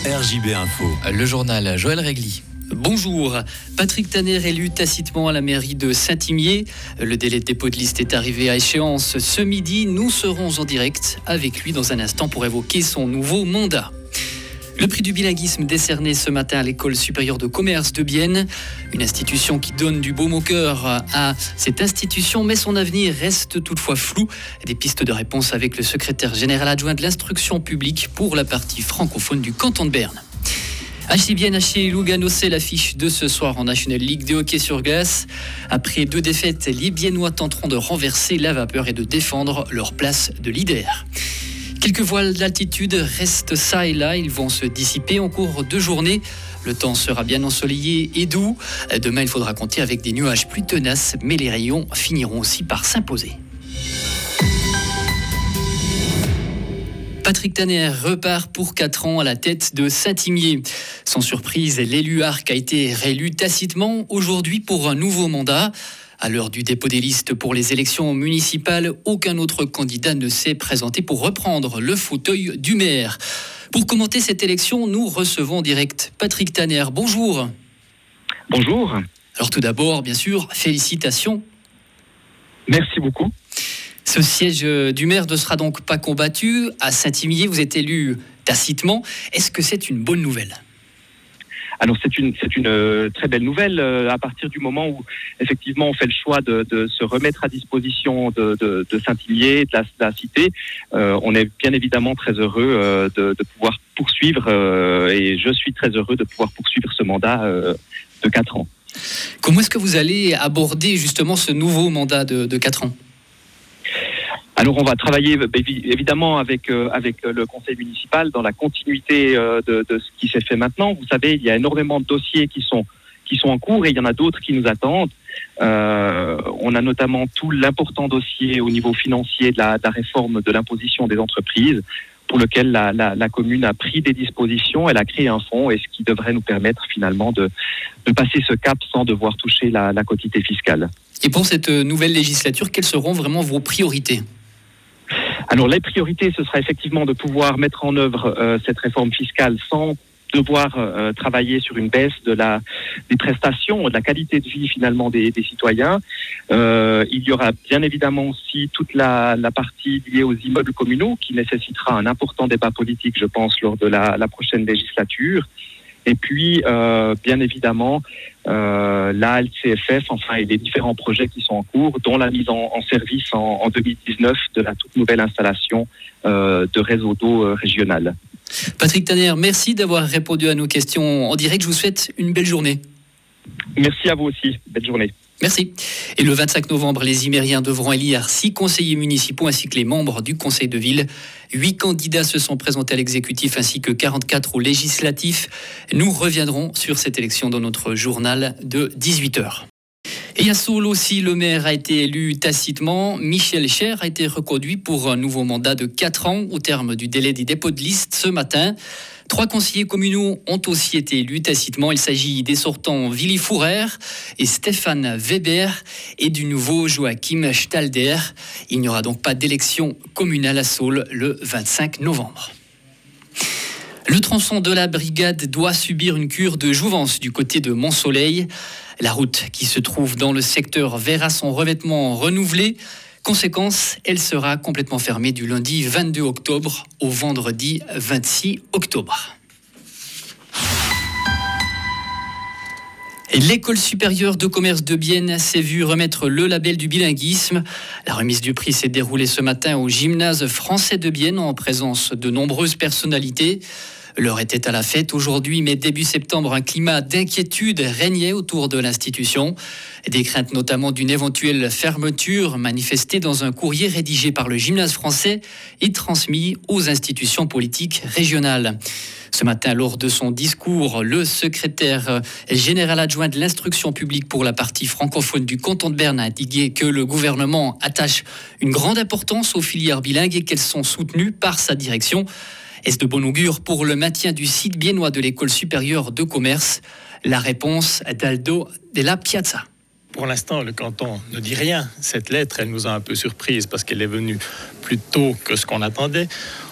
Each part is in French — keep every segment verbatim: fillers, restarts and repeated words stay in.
R J B Info. Le journal Joël Régli. Bonjour. Patrick Tanner élu tacitement à la mairie de Saint-Imier. Le délai de dépôt de liste est arrivé à échéance ce midi. Nous serons en direct avec lui dans un instant pour évoquer son nouveau mandat. Le prix du bilinguisme décerné ce matin à l'École supérieure de commerce de Bienne. Une institution qui donne du baume au cœur à cette institution, mais son avenir reste toutefois flou. Des pistes de réponse avec le secrétaire général adjoint de l'instruction publique pour la partie francophone du canton de Berne. H C Bienne, H C Lugano, c'est l'affiche de ce soir en National League de hockey sur glace. Après deux défaites, les Biennois tenteront de renverser la vapeur et de défendre leur place de leader. Quelques voiles d'altitude restent ça et là, ils vont se dissiper en cours de journée. Le temps sera bien ensoleillé et doux. Demain, il faudra compter avec des nuages plus tenaces, mais les rayons finiront aussi par s'imposer. Patrick Tanner repart pour quatre ans à la tête de Saint-Imier. Sans surprise, l'élu arc a été réélu tacitement aujourd'hui pour un nouveau mandat. À l'heure du dépôt des listes pour les élections municipales, aucun autre candidat ne s'est présenté pour reprendre le fauteuil du maire. Pour commenter cette élection, nous recevons en direct Patrick Tanner. Bonjour. Bonjour. Alors tout d'abord, bien sûr, félicitations. Merci beaucoup. Ce siège du maire ne sera donc pas combattu. À Saint-Imier, vous êtes élu tacitement. Est-ce que c'est une bonne nouvelle ? Alors c'est une c'est une euh, très belle nouvelle euh, à partir du moment où effectivement on fait le choix de, de se remettre à disposition de, de, de Saint-Imier, de la, de la cité. Euh, on est bien évidemment très heureux euh, de, de pouvoir poursuivre euh, et je suis très heureux de pouvoir poursuivre ce mandat euh, de quatre ans. Comment est-ce que vous allez aborder justement ce nouveau mandat de, de quatre ans ? Alors on va travailler évidemment avec euh, avec le conseil municipal dans la continuité euh, de, de ce qui s'est fait maintenant. Vous savez, il y a énormément de dossiers qui sont qui sont en cours et il y en a d'autres qui nous attendent. Euh, on a notamment tout l'important dossier au niveau financier de la, de la réforme de l'imposition des entreprises, pour lequel la, la, la commune a pris des dispositions. Elle a créé un fonds et ce qui devrait nous permettre finalement de, de passer ce cap sans devoir toucher la, la quotité fiscale. Et pour cette nouvelle législature, quelles seront vraiment vos priorités ? Alors les priorités, ce sera effectivement de pouvoir mettre en œuvre euh, cette réforme fiscale sans devoir euh, travailler sur une baisse de la, des prestations, de la qualité de vie finalement des, des citoyens. Euh, il y aura bien évidemment aussi toute la, la partie liée aux immeubles communaux qui nécessitera un important débat politique, je pense, lors de la, la prochaine législature. Et puis, euh, bien évidemment, euh, la L C F F, enfin, et les différents projets qui sont en cours, dont la mise en, en service en, en deux mille dix-neuf de la toute nouvelle installation euh, de réseau d'eau euh, régional. Patrick Tanner, merci d'avoir répondu à nos questions en direct. Je vous souhaite une belle journée. Merci à vous aussi. Belle journée. Merci. Et le vingt-cinq novembre, les Imériens devront élire six conseillers municipaux ainsi que les membres du conseil de ville. Huit candidats se sont présentés à l'exécutif ainsi que quarante-quatre au législatif. Nous reviendrons sur cette élection dans notre journal de dix-huit heures. Et à Saules aussi, le maire a été élu tacitement. Michel Cher a été reconduit pour un nouveau mandat de quatre ans au terme du délai des dépôts de liste ce matin. Trois conseillers communaux ont aussi été élus tacitement. Il s'agit des sortants Willy Fourer et Stéphane Weber et du nouveau Joachim Stalder. Il n'y aura donc pas d'élection communale à Saules le vingt-cinq novembre. Le tronçon de la brigade doit subir une cure de jouvence du côté de Mont-Soleil. La route qui se trouve dans le secteur verra son revêtement renouvelé. Conséquence, elle sera complètement fermée du lundi vingt-deux octobre au vendredi vingt-six octobre. Et l'École supérieure de commerce de Bienne s'est vue remettre le label du bilinguisme. La remise du prix s'est déroulée ce matin au gymnase français de Bienne en présence de nombreuses personnalités. L'heure était à la fête aujourd'hui, mais début septembre, un climat d'inquiétude régnait autour de l'institution. Des craintes notamment d'une éventuelle fermeture manifestée dans un courrier rédigé par le gymnase français et transmis aux institutions politiques régionales. Ce matin, lors de son discours, le secrétaire général adjoint de l'instruction publique pour la partie francophone du canton de Berne a indiqué que le gouvernement attache une grande importance aux filières bilingues et qu'elles sont soutenues par sa direction. Est-ce de bon augure pour le maintien du site biennois de l'École supérieure de commerce ? La réponse d'Aldo Della Piazza. Pour l'instant, le canton ne dit rien. Cette lettre, elle nous a un peu surprise parce qu'elle est venue plus tôt que ce qu'on attendait.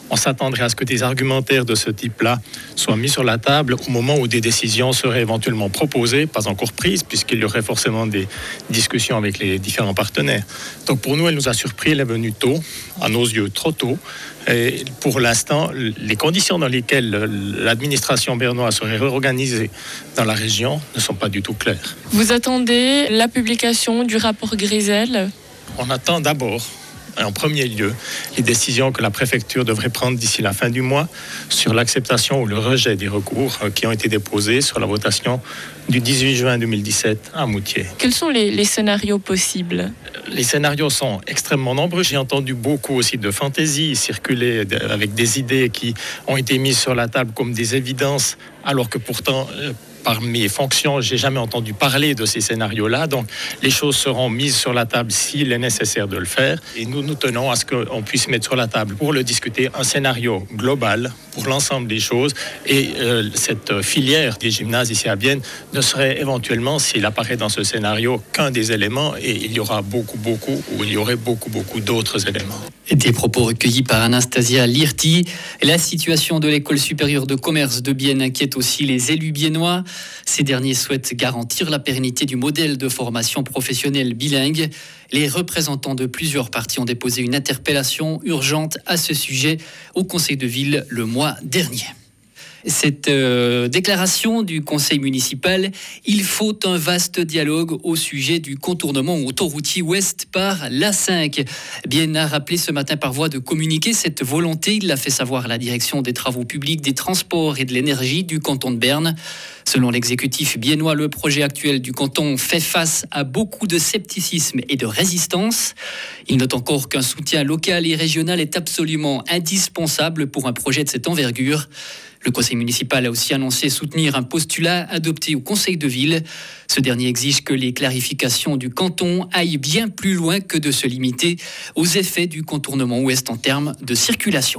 on s'attendrait à ce que des argumentaires de ce type-là soient mis sur la table au moment où des décisions seraient éventuellement proposées, pas encore prises, puisqu'il y aurait forcément des discussions avec les différents partenaires. Donc pour nous, elle nous a surpris, elle est venue tôt, à nos yeux trop tôt. Et pour l'instant, les conditions dans lesquelles l'administration bernoise serait réorganisée dans la région ne sont pas du tout claires. Vous attendez la publication du rapport Grisel ? On attend d'abord, en premier lieu, les décisions que la préfecture devrait prendre d'ici la fin du mois sur l'acceptation ou le rejet des recours qui ont été déposés sur la votation du dix-huit juin deux mille dix-sept à Moutier. Quels sont les, les scénarios possibles ? Les scénarios sont extrêmement nombreux. J'ai entendu beaucoup aussi de fantaisie circuler avec des idées qui ont été mises sur la table comme des évidences, alors que pourtant, par mes fonctions, j'ai jamais entendu parler de ces scénarios-là. Donc, les choses seront mises sur la table s'il est nécessaire de le faire. Et nous, nous tenons à ce qu'on puisse mettre sur la table, pour le discuter, un scénario global pour l'ensemble des choses. Et euh, cette filière des gymnases ici à Bienne ne serait éventuellement, s'il apparaît dans ce scénario, qu'un des éléments. Et il y aura beaucoup, beaucoup, ou il y aurait beaucoup, beaucoup d'autres éléments. Des propos recueillis par Anastasia Lirti. La situation de l'école supérieure de commerce de Bienne inquiète aussi les élus biennois. Ces derniers souhaitent garantir la pérennité du modèle de formation professionnelle bilingue. Les représentants de plusieurs partis ont déposé une interpellation urgente à ce sujet au Conseil de ville le mois dernier. Cette euh, déclaration du conseil municipal, il faut un vaste dialogue au sujet du contournement autoroutier ouest par l'A cinq. Bienne a rappelé ce matin par voie de communiqué cette volonté. Il l'a fait savoir à la direction des travaux publics, des transports et de l'énergie du canton de Berne. Selon l'exécutif biennois, le projet actuel du canton fait face à beaucoup de scepticisme et de résistance. Il note encore qu'un soutien local et régional est absolument indispensable pour un projet de cette envergure. Le conseil municipal a aussi annoncé soutenir un postulat adopté au conseil de ville. Ce dernier exige que les clarifications du canton aillent bien plus loin que de se limiter aux effets du contournement ouest en termes de circulation.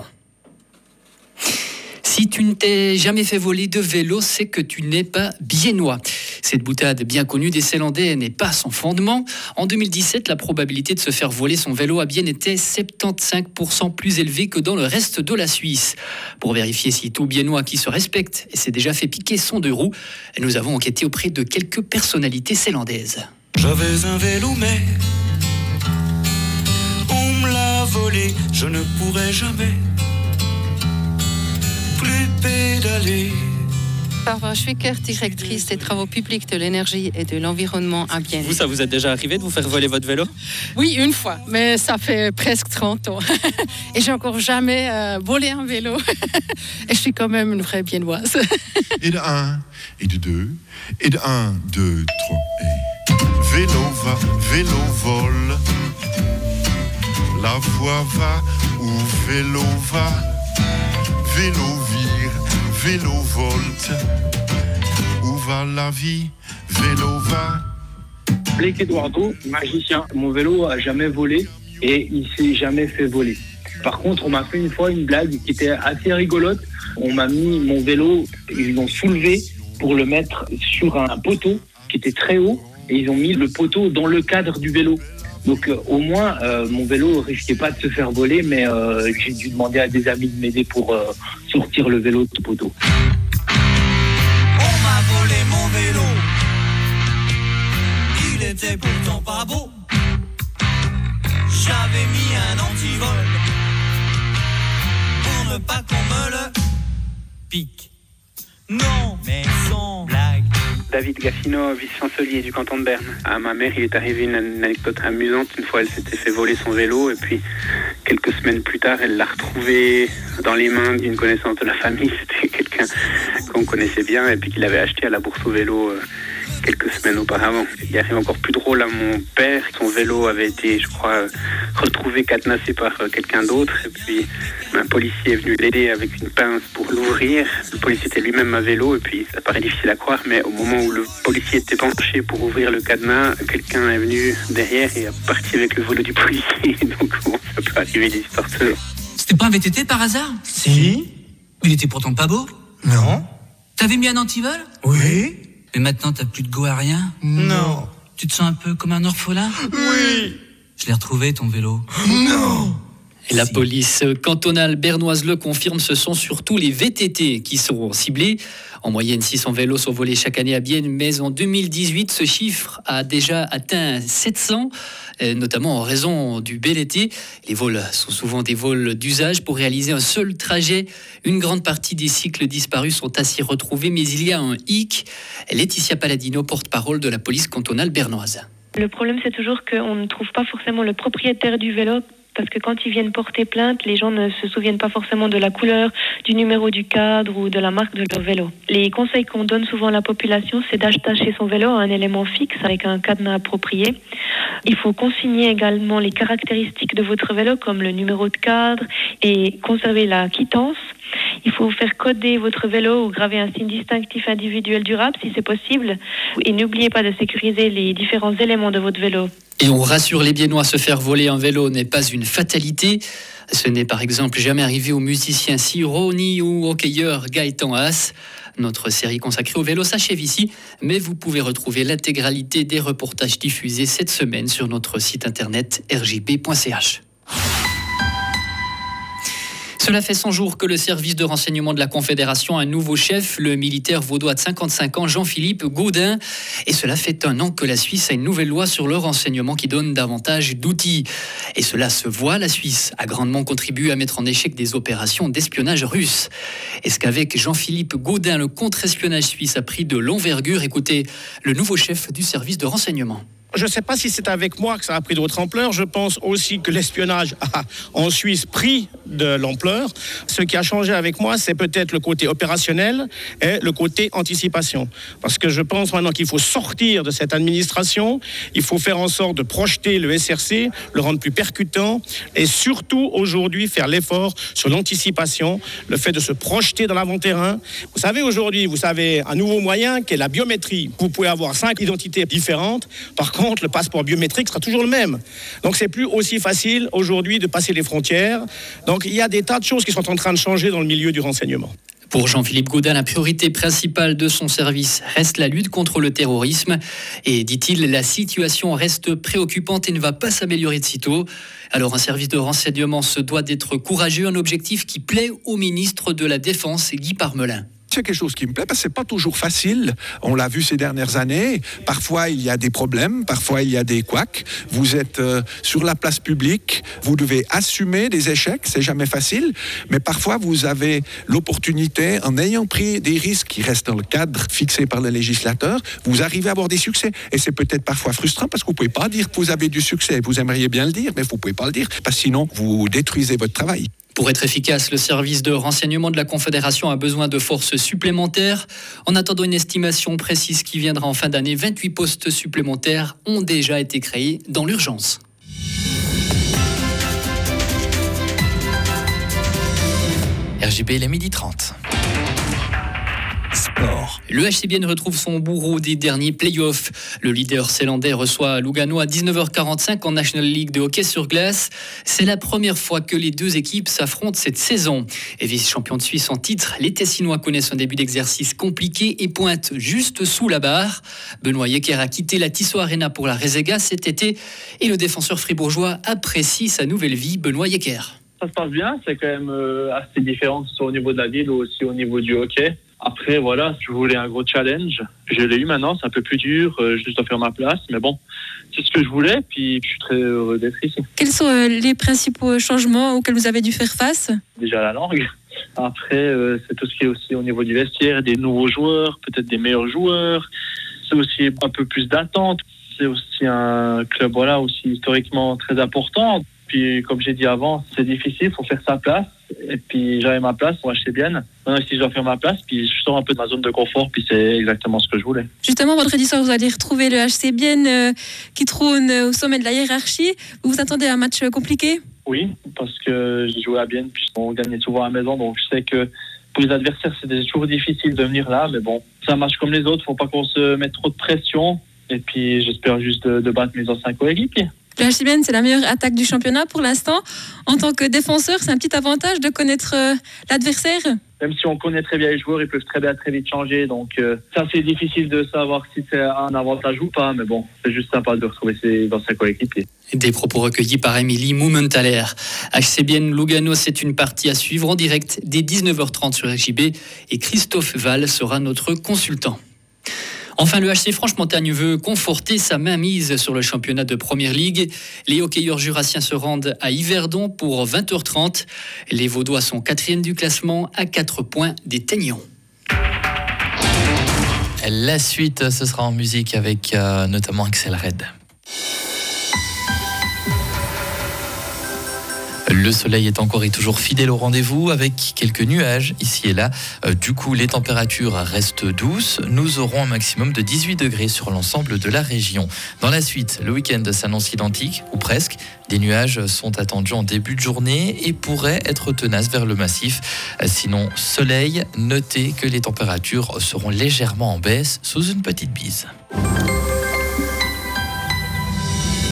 Si tu ne t'es jamais fait voler de vélo, c'est que tu n'es pas biennois. Cette boutade bien connue des Ceylandais n'est pas sans fondement. En deux mille dix-sept, la probabilité de se faire voler son vélo à Bienne était soixante-quinze pour cent plus élevée que dans le reste de la Suisse. Pour vérifier si tout biennois qui se respecte et s'est déjà fait piquer son deux roues, nous avons enquêté auprès de quelques personnalités ceylandaises. J'avais un vélo mais on me l'a volé, je ne pourrai jamais plus pédaler. Barbara Schwicker, directrice des travaux publics de l'énergie et de l'environnement à Bienne. Vous, ça vous est déjà arrivé de vous faire voler votre vélo ? Oui, une fois, mais ça fait presque trente ans. Et j'ai encore jamais euh, volé un vélo. Et je suis quand même une vraie biennoise. Et de un, et de deux, et de un, deux, trois, et... Vélo va, vélo vole. La voie va où vélo va. Vélo vire, vélo volte. Où va la vie? Vélo va. Blake Eduardo, magicien. Mon vélo a jamais volé et il s'est jamais fait voler. Par contre, on m'a fait une fois une blague qui était assez rigolote. On m'a mis mon vélo, ils l'ont soulevé pour le mettre sur un poteau qui était très haut et ils ont mis le poteau dans le cadre du vélo. Donc euh, au moins, euh, mon vélo risquait pas de se faire voler, mais euh, j'ai dû demander à des amis de m'aider pour euh, sortir le vélo du poteau. On m'a volé mon vélo, il était pourtant pas beau. J'avais mis un antivol pour ne pas qu'on me le pique. Non, mais sans blague. David Gassino, vice-chancelier du canton de Berne. À ma mère, il est arrivé une, une anecdote amusante. Une fois, elle s'était fait voler son vélo et puis quelques semaines plus tard, elle l'a retrouvé dans les mains d'une connaissance de la famille. C'était quelqu'un qu'on connaissait bien et puis qu'il avait acheté à la bourse au vélo euh, quelques semaines auparavant. Il arrive encore plus drôle à mon père. Son vélo avait été, je crois, retrouvé cadenassé par euh, quelqu'un d'autre et puis un policier est venu l'aider avec une pince pour l'ouvrir. Le policier était lui-même à vélo et puis ça paraît difficile à croire, mais au moment où le policier était penché pour ouvrir le cadenas, quelqu'un est venu derrière et a parti avec le vélo du policier. Donc bon, ça peut arriver des histoires de... C'était pas un V T T par hasard? Si. Il était pourtant pas beau. Non. T'avais mis un antivol? Oui. Mais maintenant t'as plus de go à rien? Non. Tu te sens un peu comme un orphelin? Oui. Je l'ai retrouvé ton vélo. Non. Et la police cantonale bernoise le confirme, ce sont surtout les V T T qui seront ciblés. En moyenne, six cents vélos sont volés chaque année à Bienne, mais en deux mille dix-huit, ce chiffre a déjà atteint sept cents, notamment en raison du bel été. Les vols sont souvent des vols d'usage pour réaliser un seul trajet. Une grande partie des cycles disparus sont ainsi retrouvés, mais il y a un hic. Laetitia Palladino, porte-parole de la police cantonale bernoise. Le problème, c'est toujours qu'on ne trouve pas forcément le propriétaire du vélo. Parce que quand ils viennent porter plainte, les gens ne se souviennent pas forcément de la couleur, du numéro du cadre ou de la marque de leur vélo. Les conseils qu'on donne souvent à la population, c'est d'attacher son vélo à un élément fixe avec un cadenas approprié. Il faut consigner également les caractéristiques de votre vélo, comme le numéro de cadre, et conserver la quittance. Il faut faire coder votre vélo ou graver un signe distinctif individuel durable si c'est possible. Et n'oubliez pas de sécuriser les différents éléments de votre vélo. Et on rassure les Biennois, se faire voler un vélo n'est pas une fatalité. Ce n'est par exemple jamais arrivé au musicien Siro ni au hockeyeur Gaëtan Haas. Notre série consacrée au vélo s'achève ici, mais vous pouvez retrouver l'intégralité des reportages diffusés cette semaine sur notre site internet r j b point c h. Cela fait cent jours que le service de renseignement de la Confédération a un nouveau chef, le militaire vaudois de cinquante-cinq ans, Jean-Philippe Gaudin. Et cela fait un an que la Suisse a une nouvelle loi sur le renseignement qui donne davantage d'outils. Et cela se voit, la Suisse a grandement contribué à mettre en échec des opérations d'espionnage russe. Est-ce qu'avec Jean-Philippe Gaudin, le contre-espionnage suisse a pris de l'envergure? Écoutez, le nouveau chef du service de renseignement. Je ne sais pas si c'est avec moi que ça a pris d'autres ampleurs. Je pense aussi que l'espionnage a en Suisse pris de l'ampleur. Ce qui a changé avec moi, c'est peut-être le côté opérationnel et le côté anticipation. Parce que je pense maintenant qu'il faut sortir de cette administration. Il faut faire en sorte de projeter le S R C, le rendre plus percutant et surtout aujourd'hui faire l'effort sur l'anticipation, le fait de se projeter dans l'avant-terrain. Vous savez, aujourd'hui, vous savez un nouveau moyen qui est la biométrie. Vous pouvez avoir cinq identités différentes. Par contre, le passeport biométrique sera toujours le même. Donc c'est plus aussi facile aujourd'hui de passer les frontières. Donc il y a des tas de choses qui sont en train de changer dans le milieu du renseignement. Pour Jean-Philippe Gaudin, la priorité principale de son service reste la lutte contre le terrorisme. Et dit-il, la situation reste préoccupante et ne va pas s'améliorer de sitôt. Alors un service de renseignement se doit d'être courageux, un objectif qui plaît au ministre de la Défense, Guy Parmelin. C'est quelque chose qui me plaît parce que c'est pas toujours facile. On l'a vu ces dernières années. Parfois, il y a des problèmes. Parfois, il y a des couacs. Vous êtes euh, sur la place publique. Vous devez assumer des échecs. C'est jamais facile. Mais parfois, vous avez l'opportunité, en ayant pris des risques qui restent dans le cadre fixé par le législateur, vous arrivez à avoir des succès. Et c'est peut-être parfois frustrant parce que vous pouvez pas dire que vous avez du succès. Vous aimeriez bien le dire, mais vous pouvez pas le dire parce que sinon, vous détruisez votre travail. Pour être efficace, le service de renseignement de la Confédération a besoin de forces supplémentaires. En attendant une estimation précise qui viendra en fin d'année, vingt-huit postes supplémentaires ont déjà été créés dans l'urgence. R J B, il est midi trente. Sport. Le H C Bienne retrouve son bourreau des derniers play-offs. Le leader zélandais reçoit Lugano à dix-neuf heures quarante-cinq en National League de hockey sur glace. C'est la première fois que les deux équipes s'affrontent cette saison. Et vice-champion de Suisse en titre, les Tessinois connaissent un début d'exercice compliqué et pointent juste sous la barre. Benoît Yecker a quitté la Tissot Arena pour la Rezega cet été et le défenseur fribourgeois apprécie sa nouvelle vie. Benoît Yecker. Ça se passe bien, c'est quand même euh, assez différent, que ce soit au niveau de la ville ou aussi au niveau du hockey. Après, voilà, je voulais un gros challenge. Je l'ai eu maintenant, c'est un peu plus dur, euh, je dois faire ma place. Mais bon, c'est ce que je voulais, puis je suis très heureux d'être ici. Quels sont euh, les principaux changements auxquels vous avez dû faire face ? Déjà la langue. Après, euh, c'est tout ce qui est aussi au niveau du vestiaire, des nouveaux joueurs, peut-être des meilleurs joueurs. C'est aussi un peu plus d'attente. C'est aussi un club, voilà, aussi historiquement très important. Puis, comme j'ai dit avant, c'est difficile, il faut faire sa place. Et puis, j'avais ma place pour acheter bien. Maintenant, ici, je dois faire ma place. Puis, je sors un peu de ma zone de confort. Puis, c'est exactement ce que je voulais. Justement, vendredi soir, vous allez retrouver le H C Bienne euh, qui trône au sommet de la hiérarchie. Vous vous attendez à un match compliqué ? Oui, parce que j'ai joué à Bienne. Puis, on gagnait souvent à la maison. Donc, je sais que pour les adversaires, c'est toujours difficile de venir là. Mais bon, c'est un match comme les autres. Il ne faut pas qu'on se mette trop de pression. Et puis, j'espère juste de, de battre mes anciens coéquipiers. Le H C Bienne, c'est la meilleure attaque du championnat pour l'instant. En tant que défenseur, c'est un petit avantage de connaître euh, l'adversaire ? même si on connaît très bien les joueurs, ils peuvent très bien très vite changer. Donc euh, ça, c'est difficile de savoir si c'est un avantage ou pas. Mais bon, c'est juste sympa de retrouver ses anciens coéquipiers. Des propos recueillis par Émilie Mumenthaler. H C Bienne Lugano, c'est une partie à suivre en direct dès dix-neuf heures trente sur R J B et Christophe Val sera notre consultant. Enfin, le H C Franche-Montagne veut conforter sa mainmise sur le championnat de Première Ligue. Les hockeyeurs jurassiens se rendent à Yverdon pour vingt heures trente. Les Vaudois sont quatrième du classement à quatre points des Teignons. La suite, ce sera en musique avec euh, notamment Axel Red. Le soleil est encore et toujours fidèle au rendez-vous avec quelques nuages ici et là. Du coup, les températures restent douces. Nous aurons un maximum de dix-huit degrés sur l'ensemble de la région. Dans la suite, le week-end s'annonce identique, ou presque. Des nuages sont attendus en début de journée et pourraient être tenaces vers le massif. Sinon, soleil, notez que les températures seront légèrement en baisse sous une petite bise.